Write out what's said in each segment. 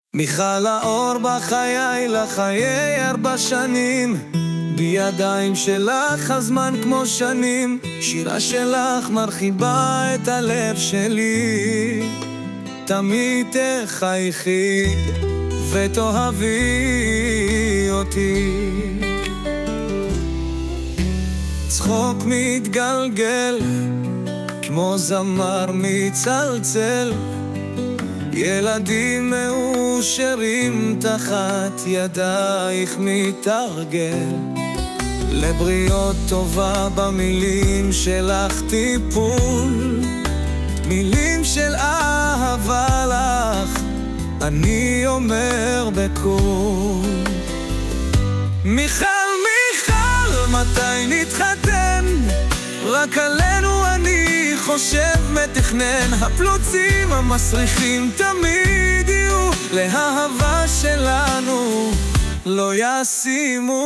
מיכל האור בחיי לחיי 4 שנים, בידיים שלך הזמן כמו שנים, שירה שלך מרחיבה את הלב שלי. תמיד תחייכי ותאהבי אותי. צחוק מתגלגל כמו זמר מצלצל, ילדים מאושרים תחת ידייך מתרגל. לבריות טובה במילים שלך טיפול, מילים של אהבה לך אני אומר בקול. מיכל, מיכל, מתי נתחתן? רק עלינו אני חושב מתכנן. הפלוצים המסריחים תמיד יהיו לאהבה שלנו, לא ישימו.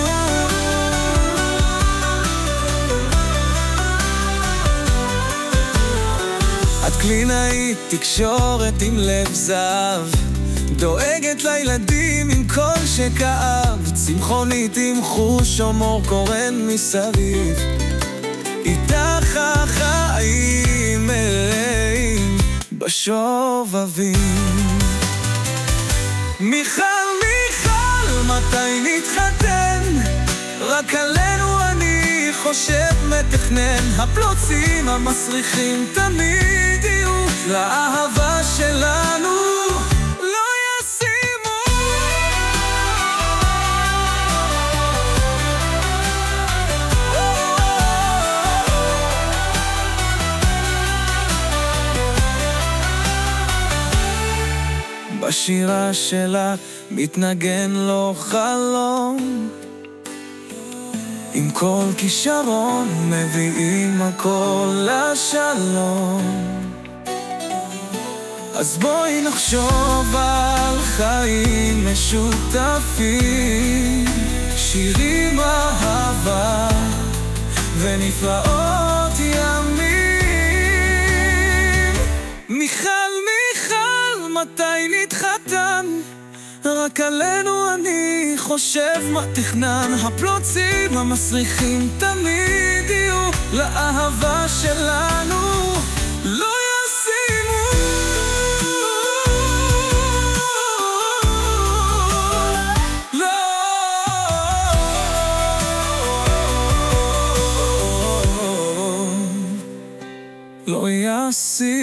את קלינאית תקשורת עם לב זהב, דואגת לילדים עם כל שכאב, צמחונית עם חוש הומור קורן מסביב. איתך החיים מלאים בשובבים. מיכל, מיכל, מתי נתחתן? רק עלינו אני חושב מתכנן. הפלוצים המסריחים תמיד יהיו לאהבה שלנו, לא ישימו. בשירה שלה מתנגן לו חלום, עם כל כישרון מביאים הכל לשלום. אז בואי נחשוב על חיים משותפים, שירים אהבה ונפלאות ימים. מיכל, מיכל, מתי נתחתן? רק עלינו אני חושב מה תכנן. הפלוצים המסריחים תמיד יהיו לאהבה שלנו, לא ישימו. לא ישימו.